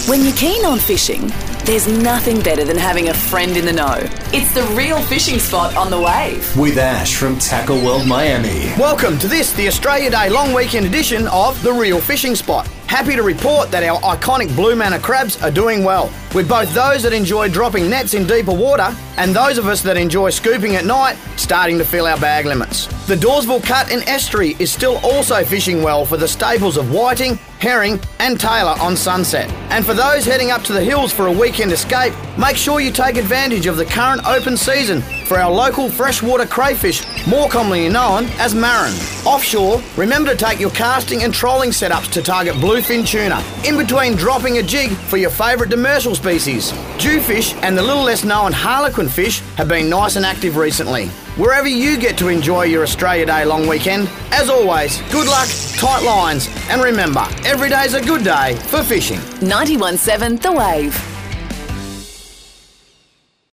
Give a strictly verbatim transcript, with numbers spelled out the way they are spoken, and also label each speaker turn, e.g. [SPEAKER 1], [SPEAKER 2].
[SPEAKER 1] When you're keen on fishing, there's nothing better than having a friend in the know. It's the Real Fishing Spot on the Wave.
[SPEAKER 2] With Ash from Tackle World Miami.
[SPEAKER 3] Welcome to this, the Australia Day long weekend edition of the Real Fishing Spot. Happy to report that our iconic Blue Manna crabs are doing well, with both those that enjoy dropping nets in deeper water and those of us that enjoy scooping at night starting to fill our bag limits. The Dawesville Cut and Estuary is still also fishing well for the staples of whiting, herring and tailor on Sunset. And for those heading up to the hills for a weekend escape, make sure you take advantage of the current open season for our local freshwater crayfish, more commonly known as marron. Offshore, remember to take your casting and trolling setups to target bluefin tuna, in between dropping a jig for your favourite demersal species. Jewfish and the little less known harlequin fish have been nice and active recently. Wherever you get to enjoy your Australia Day long weekend, as always, good luck, tight lines, and remember, every day's a good day for fishing.
[SPEAKER 1] ninety-one point seven The Wave.